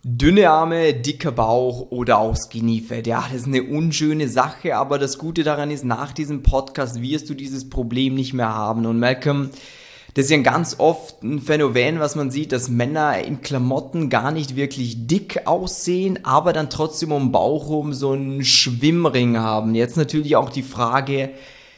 Dünne Arme, dicker Bauch oder auch Skinny Fat. Ja, das ist eine unschöne Sache, aber das Gute daran ist, nach diesem Podcast wirst du dieses Problem nicht mehr haben. Und Malcolm, das ist ja ganz oft ein Phänomen, was man sieht, dass Männer in Klamotten gar nicht wirklich dick aussehen, aber dann trotzdem um den Bauch rum so einen Schwimmring haben. Jetzt natürlich auch die Frage,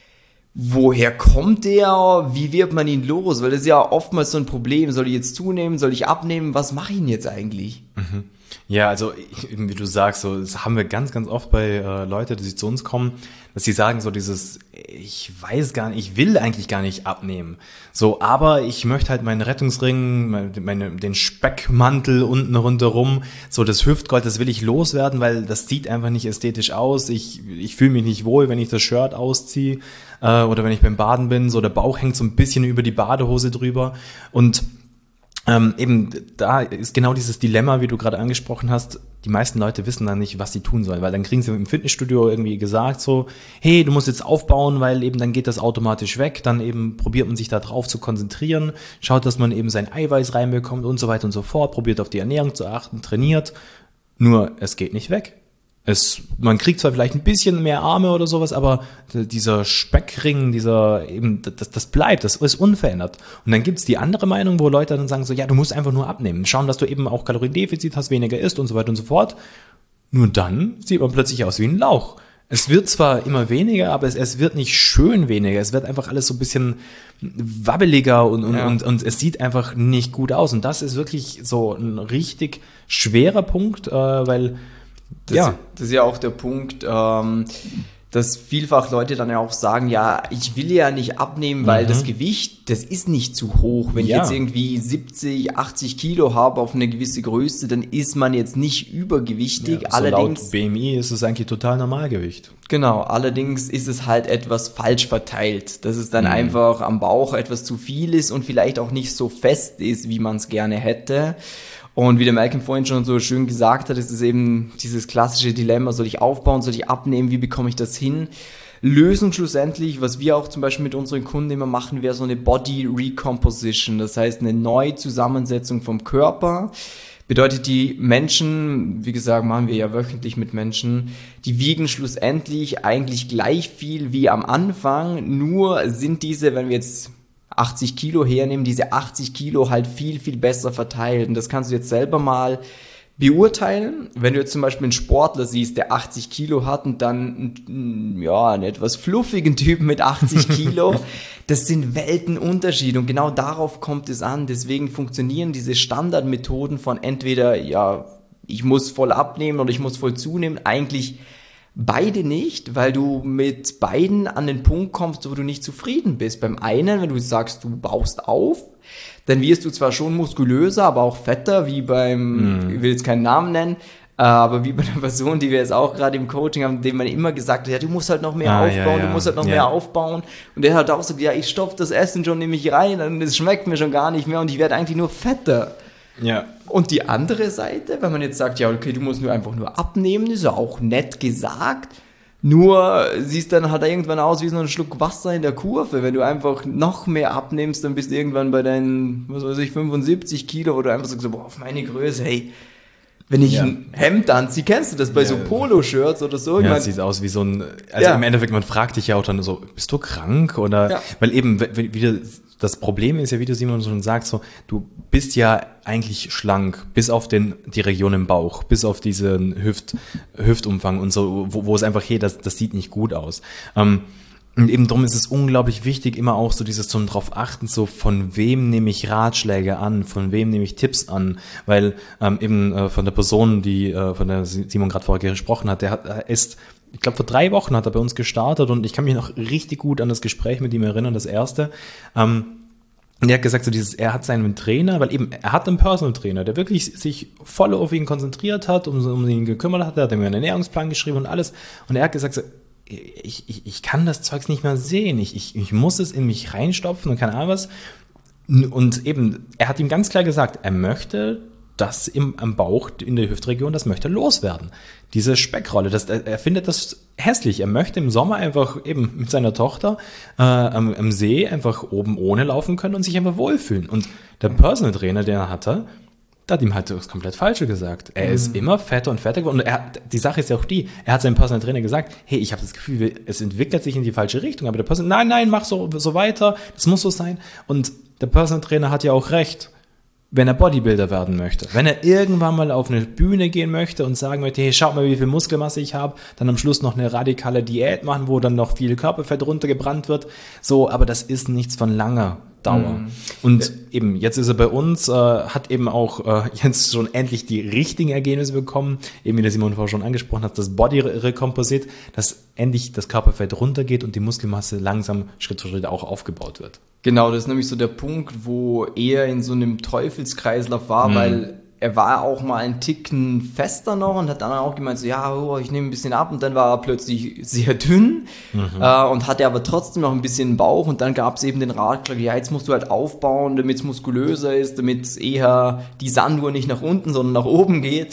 woher kommt der? Wie wird man ihn los? Weil das ist ja oftmals so ein Problem. Soll ich jetzt zunehmen? Soll ich abnehmen? Was mache ich denn jetzt eigentlich? Ja, also wie du sagst, so das haben wir ganz, ganz oft bei Leuten, die zu uns kommen, dass sie sagen so dieses, ich weiß gar nicht, ich will eigentlich gar nicht abnehmen. So, aber ich möchte halt meinen Rettungsring, den Speckmantel unten rundherum, so das Hüftgold, das will ich loswerden, weil das sieht einfach nicht ästhetisch aus. Ich fühle mich nicht wohl, wenn ich das Shirt ausziehe oder wenn ich beim Baden bin. So der Bauch hängt so ein bisschen über die Badehose drüber und eben da ist genau dieses Dilemma, wie du gerade angesprochen hast. Die meisten Leute wissen dann nicht, was sie tun sollen, weil dann kriegen sie im Fitnessstudio irgendwie gesagt so, hey, du musst jetzt aufbauen, weil eben dann geht das automatisch weg. Dann eben probiert man sich da drauf zu konzentrieren, schaut, dass man eben sein Eiweiß reinbekommt und so weiter und so fort, probiert auf die Ernährung zu achten, trainiert. Nur es geht nicht weg. Man kriegt zwar vielleicht ein bisschen mehr Arme oder sowas, aber dieser Speckring, das bleibt, das ist unverändert. Und dann gibt's die andere Meinung, wo Leute dann sagen so, ja, du musst einfach nur abnehmen, schauen, dass du eben auch Kaloriendefizit hast, weniger isst und so weiter und so fort. Nur dann sieht man plötzlich aus wie ein Lauch. Es wird zwar immer weniger, aber es wird nicht schön weniger. Es wird einfach alles so ein bisschen wabbeliger und es sieht einfach nicht gut aus. Und das ist wirklich so ein richtig schwerer Punkt, weil Das ist ja auch der Punkt, dass vielfach Leute dann ja auch sagen, ja, ich will ja nicht abnehmen, weil das Gewicht, das ist nicht zu hoch. Wenn ich jetzt irgendwie 70, 80 Kilo habe auf eine gewisse Größe, dann ist man jetzt nicht übergewichtig. Ja, allerdings, laut BMI ist es eigentlich total Normalgewicht. Genau, allerdings ist es halt etwas falsch verteilt, dass es dann einfach am Bauch etwas zu viel ist und vielleicht auch nicht so fest ist, wie man es gerne hätte. Und wie der Malcolm vorhin schon so schön gesagt hat, ist es eben dieses klassische Dilemma, soll ich aufbauen, soll ich abnehmen, wie bekomme ich das hin? Lösung schlussendlich, was wir auch zum Beispiel mit unseren Kunden immer machen, wäre so eine Body Recomposition, das heißt eine Neuzusammensetzung vom Körper. Bedeutet, die Menschen, wie gesagt, machen wir ja wöchentlich mit Menschen, die wiegen schlussendlich eigentlich gleich viel wie am Anfang, nur sind diese, wenn wir jetzt 80 Kilo hernehmen, diese 80 Kilo halt viel, viel besser verteilt. Und das kannst du jetzt selber mal beurteilen. Wenn du jetzt zum Beispiel einen Sportler siehst, der 80 Kilo hat und dann einen etwas fluffigen Typen mit 80 Kilo, das sind Weltenunterschiede. Und genau darauf kommt es an. Deswegen funktionieren diese Standardmethoden von entweder, ja, ich muss voll abnehmen oder ich muss voll zunehmen, eigentlich beide nicht, weil du mit beiden an den Punkt kommst, wo du nicht zufrieden bist. Beim einen, wenn du sagst, du baust auf, dann wirst du zwar schon muskulöser, aber auch fetter, wie beim, ich will jetzt keinen Namen nennen, aber wie bei einer Person, die wir jetzt auch gerade im Coaching haben, dem man immer gesagt hat, ja, du musst halt noch mehr aufbauen, du musst halt noch mehr aufbauen. Und der hat auch gesagt, ja, ich stopfe das Essen schon nämlich rein und es schmeckt mir schon gar nicht mehr und ich werde eigentlich nur fetter. Ja. Und die andere Seite, wenn man jetzt sagt, ja, okay, du musst einfach nur abnehmen, ist ja auch nett gesagt, nur siehst dann halt irgendwann aus wie so ein Schluck Wasser in der Kurve. Wenn du einfach noch mehr abnimmst, dann bist du irgendwann bei deinen, 75 Kilo, wo du einfach sagst, boah, auf meine Größe, hey, wenn ich ein Hemd anziehe, kennst du das bei so Poloshirts oder so? Ja, es sieht aus wie so ein, im Endeffekt, man fragt dich ja auch dann so, bist du krank? Oder, weil eben, das Problem ist ja, wie du Simon schon sagst, so, du bist ja eigentlich schlank, bis auf die Region im Bauch, bis auf diesen Hüftumfang und so, wo es einfach, hey, das sieht nicht gut aus. Und eben darum ist es unglaublich wichtig, immer auch so dieses zum drauf achten, so von wem nehme ich Ratschläge an, von wem nehme ich Tipps an, weil eben von der Person, die von der Simon gerade vorher gesprochen hat, ich glaube, vor 3 Wochen hat er bei uns gestartet und ich kann mich noch richtig gut an das Gespräch mit ihm erinnern, das erste. Und er hat gesagt, so er hat seinen Trainer, weil eben, er hat einen Personal Trainer, der wirklich sich voll auf ihn konzentriert hat, um ihn gekümmert hat, er hat ihm einen Ernährungsplan geschrieben und alles. Und er hat gesagt, so, ich kann das Zeugs nicht mehr sehen, ich muss es in mich reinstopfen und keine Ahnung was. Und eben, er hat ihm ganz klar gesagt, er möchte das am Bauch, in der Hüftregion, das möchte loswerden. Diese Speckrolle, er findet das hässlich. Er möchte im Sommer einfach eben mit seiner Tochter am See einfach oben ohne laufen können und sich einfach wohlfühlen. Und der Personal Trainer, den er hatte, der hat ihm halt das komplett Falsche gesagt. Er ist immer fetter und fetter geworden. Und die Sache ist ja auch die, er hat seinem Personal Trainer gesagt, hey, ich habe das Gefühl, es entwickelt sich in die falsche Richtung. Aber der Personal, nein, mach so weiter, das muss so sein. Und der Personal Trainer hat ja auch recht, wenn er Bodybuilder werden möchte. Wenn er irgendwann mal auf eine Bühne gehen möchte und sagen möchte, hey, schaut mal, wie viel Muskelmasse ich habe, dann am Schluss noch eine radikale Diät machen, wo dann noch viel Körperfett runtergebrannt wird. So, aber das ist nichts von langer Dauer. Und eben, jetzt ist er bei uns, hat eben auch jetzt schon endlich die richtigen Ergebnisse bekommen, eben wie der Simon vorher schon angesprochen hat, das Body Recomposite, dass endlich das Körperfett runtergeht und die Muskelmasse langsam Schritt für Schritt auch aufgebaut wird. Genau, das ist nämlich so der Punkt, wo er in so einem Teufelskreislauf war, weil er war auch mal einen Ticken fester noch und hat dann auch gemeint, so, ja, ich nehme ein bisschen ab, und dann war er plötzlich sehr dünn und hatte aber trotzdem noch ein bisschen Bauch, und dann gab es eben den Ratschlag, ja, jetzt musst du halt aufbauen, damit es muskulöser ist, damit eher die Sanduhr nicht nach unten, sondern nach oben geht.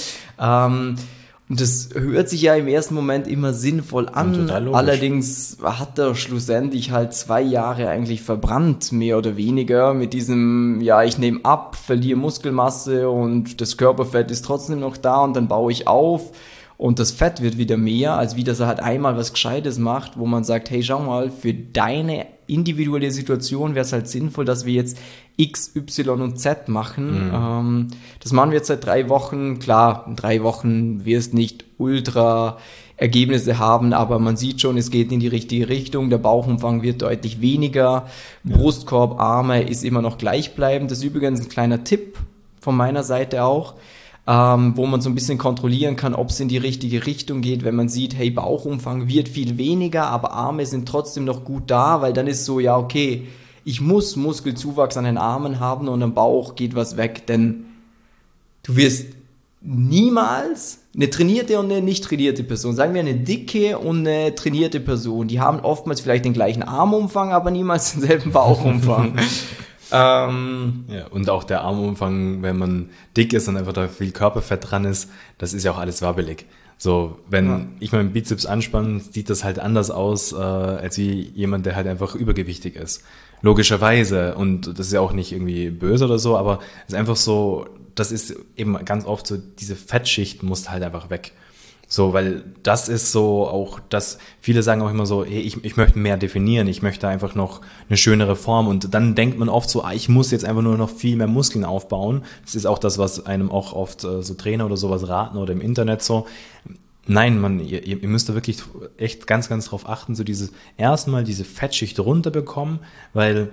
Und das hört sich ja im ersten Moment immer sinnvoll an, allerdings hat er schlussendlich halt 2 Jahre eigentlich verbrannt, mehr oder weniger, mit diesem, ja, ich nehme ab, verliere Muskelmasse und das Körperfett ist trotzdem noch da, und dann baue ich auf und das Fett wird wieder mehr, als wie dass er halt einmal was Gescheites macht, wo man sagt, hey, schau mal, für deine individuelle Situation wäre es halt sinnvoll, dass wir jetzt X, Y und Z machen. Das machen wir jetzt seit 3 Wochen. Klar, in 3 Wochen wirst nicht ultra Ergebnisse haben, aber man sieht schon, es geht in die richtige Richtung. Der Bauchumfang wird deutlich weniger. Brustkorb, Arme ist immer noch gleichbleibend. Das ist übrigens ein kleiner Tipp von meiner Seite auch, wo man so ein bisschen kontrollieren kann, ob es in die richtige Richtung geht, wenn man sieht, hey, Bauchumfang wird viel weniger, aber Arme sind trotzdem noch gut da, weil dann ist so, ja, okay, ich muss Muskelzuwachs an den Armen haben und am Bauch geht was weg, denn du wirst niemals eine trainierte und eine nicht trainierte Person, sagen wir eine dicke und eine trainierte Person, die haben oftmals vielleicht den gleichen Armumfang, aber niemals denselben Bauchumfang. Ja, und auch der Armumfang, wenn man dick ist und einfach da viel Körperfett dran ist, das ist ja auch alles wabbelig. So, wenn ich meinen Bizeps anspanne, sieht das halt anders aus, als wie jemand, der halt einfach übergewichtig ist. Logischerweise. Und das ist ja auch nicht irgendwie böse oder so, aber es ist einfach so, das ist eben ganz oft so, diese Fettschicht muss halt einfach weg. So, weil das ist so auch, dass viele sagen auch immer so, hey, ich möchte mehr definieren, ich möchte einfach noch eine schönere Form, und dann denkt man oft so, ich muss jetzt einfach nur noch viel mehr Muskeln aufbauen. Das ist auch das, was einem auch oft so Trainer oder sowas raten oder im Internet so. Nein, ihr müsst da wirklich echt ganz, ganz drauf achten, so erstmal diese Fettschicht runterbekommen, weil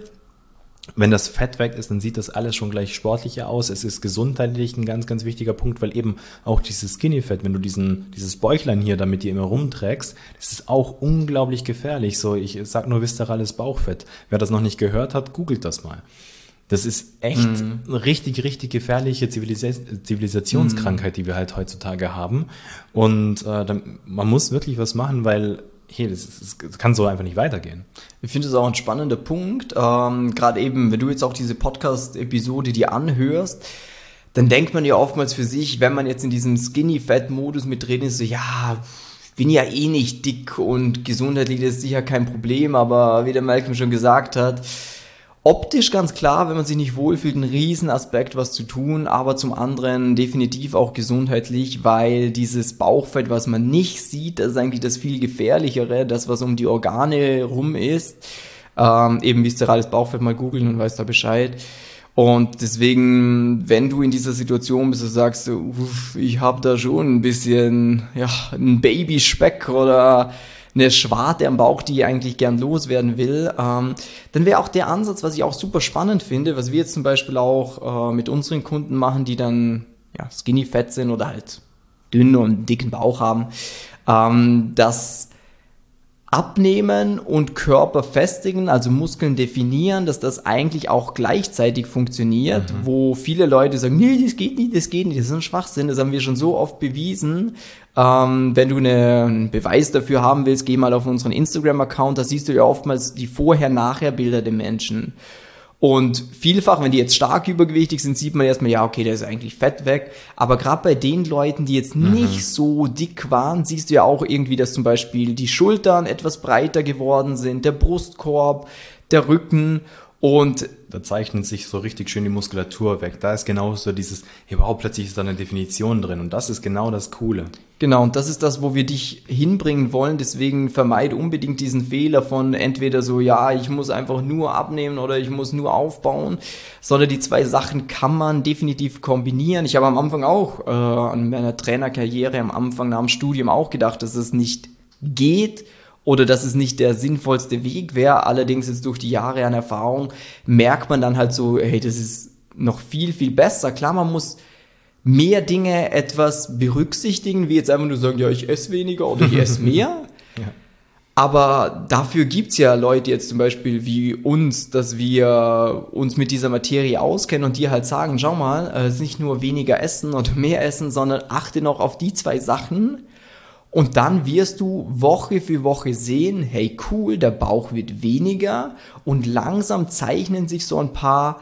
wenn das Fett weg ist, dann sieht das alles schon gleich sportlicher aus. Es ist gesundheitlich ein ganz, ganz wichtiger Punkt, weil eben auch dieses Skinny-Fett, wenn du dieses Bäuchlein hier da mit dir immer rumträgst, das ist auch unglaublich gefährlich. So, ich sag nur viszerales Bauchfett. Wer das noch nicht gehört hat, googelt das mal. Das ist echt eine richtig, richtig gefährliche Zivilisationskrankheit, die wir halt heutzutage haben. Und man muss wirklich was machen, weil das kann so einfach nicht weitergehen. Ich finde es auch ein spannender Punkt. Gerade eben, wenn du jetzt auch diese Podcast-Episode dir anhörst, dann denkt man ja oftmals für sich, wenn man jetzt in diesem Skinny-Fat-Modus mit drin ist, so, ja, ich bin ja eh nicht dick und gesundheitlich ist sicher kein Problem, aber wie der Malcolm schon gesagt hat, optisch ganz klar, wenn man sich nicht wohlfühlt, ein Riesenaspekt, was zu tun, aber zum anderen definitiv auch gesundheitlich, weil dieses Bauchfett, was man nicht sieht, das ist eigentlich das viel gefährlichere, das, was um die Organe rum ist. Eben viszerales Bauchfett mal googeln und weißt da Bescheid. Und deswegen, wenn du in dieser Situation bist und sagst, ich habe da schon ein bisschen, ja, ein Babyspeck oder eine Schwarte am Bauch, die ich eigentlich gern loswerden will, dann wäre auch der Ansatz, was ich auch super spannend finde, was wir jetzt zum Beispiel auch mit unseren Kunden machen, die dann skinny fett sind oder halt dünn und dicken Bauch haben, das Abnehmen und Körper festigen, also Muskeln definieren, dass das eigentlich auch gleichzeitig funktioniert, wo viele Leute sagen, nee, das geht nicht, das ist ein Schwachsinn, das haben wir schon so oft bewiesen. Wenn du einen Beweis dafür haben willst, geh mal auf unseren Instagram-Account, da siehst du ja oftmals die Vorher-Nachher-Bilder der Menschen. Und vielfach, wenn die jetzt stark übergewichtig sind, sieht man erstmal, ja, okay, der ist eigentlich Fett weg. Aber gerade bei den Leuten, die jetzt nicht so dick waren, siehst du ja auch irgendwie, dass zum Beispiel die Schultern etwas breiter geworden sind, der Brustkorb, der Rücken. Und da zeichnet sich so richtig schön die Muskulatur weg. Da ist genau so dieses, hey, wow, plötzlich ist da eine Definition drin. Und das ist genau das Coole. genau, und das ist das, wo wir dich hinbringen wollen. Deswegen vermeide unbedingt diesen Fehler von entweder so, ja, ich muss einfach nur abnehmen oder ich muss nur aufbauen, sondern die zwei Sachen kann man definitiv kombinieren. Ich habe am Anfang auch an meiner Trainerkarriere, am Anfang nach dem Studium auch gedacht, dass es nicht geht oder dass es nicht der sinnvollste Weg wäre. Allerdings jetzt durch die Jahre an Erfahrung merkt man dann halt so, hey, das ist noch viel, viel besser. Klar, man muss mehr Dinge etwas berücksichtigen, wie jetzt einfach nur sagen, ja, ich esse weniger oder ich esse mehr. Ja. Aber dafür gibt's ja Leute jetzt zum Beispiel wie uns, dass wir uns mit dieser Materie auskennen und dir halt sagen, schau mal, es ist nicht nur weniger essen oder mehr essen, sondern achte noch auf die zwei Sachen. Und dann wirst du Woche für Woche sehen, hey cool, der Bauch wird weniger und langsam zeichnen sich so ein paar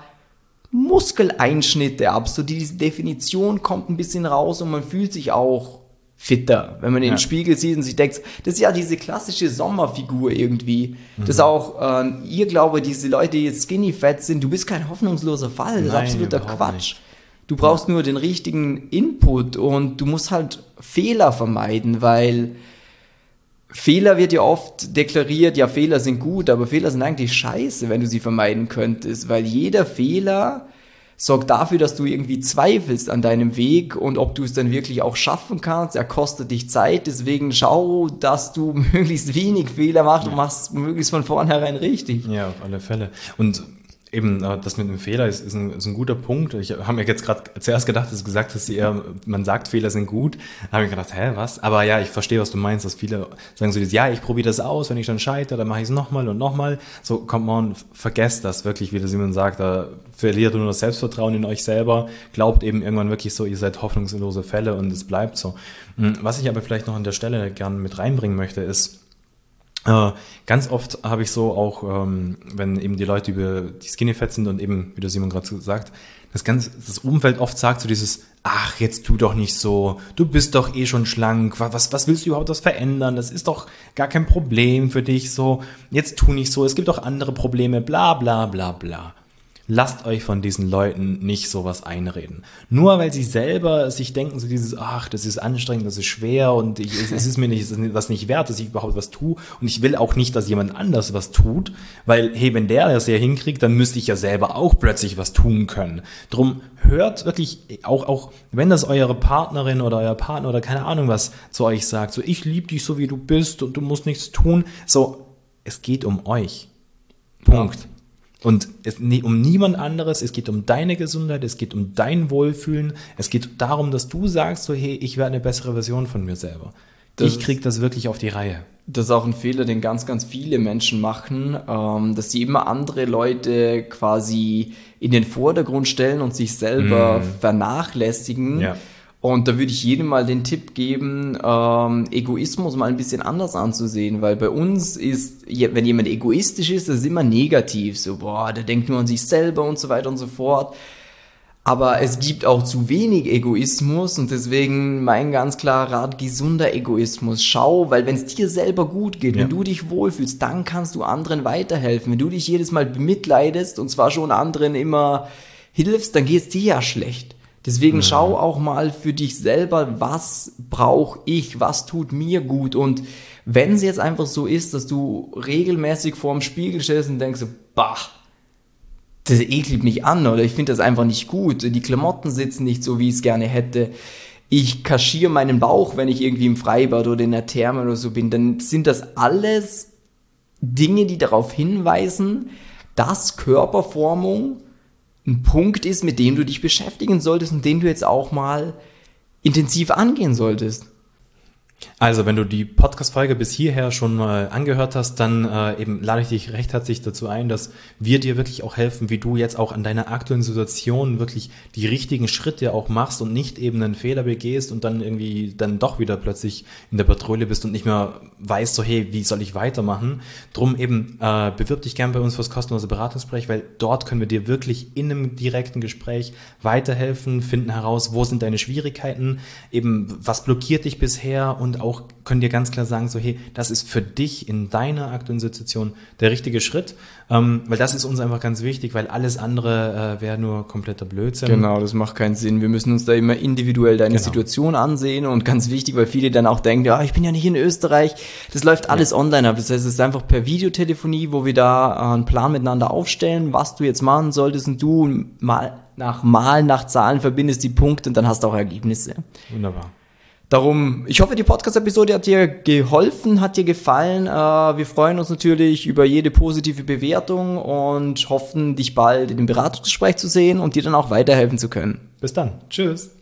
Muskeleinschnitte ab. So diese Definition kommt ein bisschen raus und man fühlt sich auch fitter, wenn man in den Spiegel sieht und sich denkt, das ist ja diese klassische Sommerfigur irgendwie. Das ist auch, ihr glaube, diese Leute, die jetzt skinny fat sind, du bist kein hoffnungsloser Fall, das ist absoluter Quatsch. Nicht. Du brauchst nur den richtigen Input und du musst halt Fehler vermeiden, weil Fehler wird ja oft deklariert, ja, Fehler sind gut, aber Fehler sind eigentlich scheiße, wenn du sie vermeiden könntest, weil jeder Fehler sorgt dafür, dass du irgendwie zweifelst an deinem Weg und ob du es dann wirklich auch schaffen kannst. Er kostet dich Zeit, deswegen schau, dass du möglichst wenig Fehler machst und machst möglichst von vornherein richtig. Ja, auf alle Fälle. Und eben, das mit dem Fehler ist ein guter Punkt. Ich habe mir jetzt gerade zuerst gedacht, dass du gesagt hast, man sagt, Fehler sind gut. Da habe ich gedacht, was? Aber ja, ich verstehe, was du meinst, dass viele sagen so, ja, ich probiere das aus, wenn ich dann scheitere, dann mache ich es nochmal und nochmal. So, kommt man, vergesst das wirklich, wie der Simon sagt, da verliert nur das Selbstvertrauen in euch selber, glaubt eben irgendwann wirklich so, ihr seid hoffnungslose Fälle und es bleibt so. Was ich aber vielleicht noch an der Stelle gerne mit reinbringen möchte, ist, ganz oft habe ich so auch, wenn eben die Leute über die Skinny Fat sind und eben, wie der Simon gerade sagt, das Umfeld oft sagt so dieses, ach, jetzt tu doch nicht so, du bist doch eh schon schlank, was willst du überhaupt was verändern, das ist doch gar kein Problem für dich, so, jetzt tu nicht so, es gibt doch andere Probleme, bla bla bla bla. Lasst euch von diesen Leuten nicht sowas einreden. Nur weil sie selber sich denken, so dieses, ach, das ist anstrengend, das ist schwer und es ist mir das nicht wert, dass ich überhaupt was tue. Und ich will auch nicht, dass jemand anders was tut, weil, hey, wenn der das ja hinkriegt, dann müsste ich ja selber auch plötzlich was tun können. Drum hört wirklich, auch wenn das eure Partnerin oder euer Partner oder keine Ahnung was zu euch sagt, so, ich liebe dich so, wie du bist und du musst nichts tun. So, es geht um euch. Punkt. Ja. Und um niemand anderes, es geht um deine Gesundheit, es geht um dein Wohlfühlen, es geht darum, dass du sagst, so, hey, ich werde eine bessere Version von mir selber. Ich krieg das wirklich auf die Reihe. Das ist auch ein Fehler, den ganz, ganz viele Menschen machen, dass sie immer andere Leute quasi in den Vordergrund stellen und sich selber vernachlässigen. Ja. Und da würde ich jedem mal den Tipp geben, Egoismus mal ein bisschen anders anzusehen, weil bei uns ist, wenn jemand egoistisch ist, das ist immer negativ, so, boah, der denkt nur an sich selber und so weiter und so fort. Aber es gibt auch zu wenig Egoismus und deswegen mein ganz klarer Rat, gesunder Egoismus. Schau, weil wenn es dir selber gut geht, wenn du dich wohlfühlst, dann kannst du anderen weiterhelfen. Wenn du dich jedes Mal bemitleidest und zwar schon anderen immer hilfst, dann geht es dir ja schlecht. Deswegen schau auch mal für dich selber, was brauche ich, was tut mir gut. Und wenn es jetzt einfach so ist, dass du regelmäßig vorm Spiegel stehst und denkst, bah, das ekelt mich an oder ich finde das einfach nicht gut, die Klamotten sitzen nicht so, wie ich es gerne hätte, ich kaschiere meinen Bauch, wenn ich irgendwie im Freibad oder in der Therme oder so bin, dann sind das alles Dinge, die darauf hinweisen, dass Körperformung ein Punkt ist, mit dem du dich beschäftigen solltest und den du jetzt auch mal intensiv angehen solltest. Also, wenn du die Podcast-Folge bis hierher schon mal angehört hast, dann eben lade ich dich recht herzlich dazu ein, dass wir dir wirklich auch helfen, wie du jetzt auch an deiner aktuellen Situation wirklich die richtigen Schritte auch machst und nicht eben einen Fehler begehst und dann irgendwie dann doch wieder plötzlich in der Patrouille bist und nicht mehr weißt, so hey, wie soll ich weitermachen? Drum eben bewirb dich gern bei uns fürs kostenlose Beratungsgespräch, weil dort können wir dir wirklich in einem direkten Gespräch weiterhelfen, finden heraus, wo sind deine Schwierigkeiten, eben was blockiert dich bisher und und auch können dir ganz klar sagen, so hey, das ist für dich in deiner aktuellen Situation der richtige Schritt, weil das ist uns einfach ganz wichtig, weil alles andere wäre nur kompletter Blödsinn. Genau, das macht keinen Sinn. Wir müssen uns da immer individuell deine Situation ansehen und ganz wichtig, weil viele dann auch denken, ja, ich bin ja nicht in Österreich, das läuft alles online ab. Das heißt, es ist einfach per Videotelefonie, wo wir da einen Plan miteinander aufstellen, was du jetzt machen solltest und du mal nach Zahlen verbindest die Punkte und dann hast du auch Ergebnisse. Wunderbar. Darum, ich hoffe, die Podcast-Episode hat dir geholfen, hat dir gefallen. Wir freuen uns natürlich über jede positive Bewertung und hoffen, dich bald in dem Beratungsgespräch zu sehen und dir dann auch weiterhelfen zu können. Bis dann. Tschüss.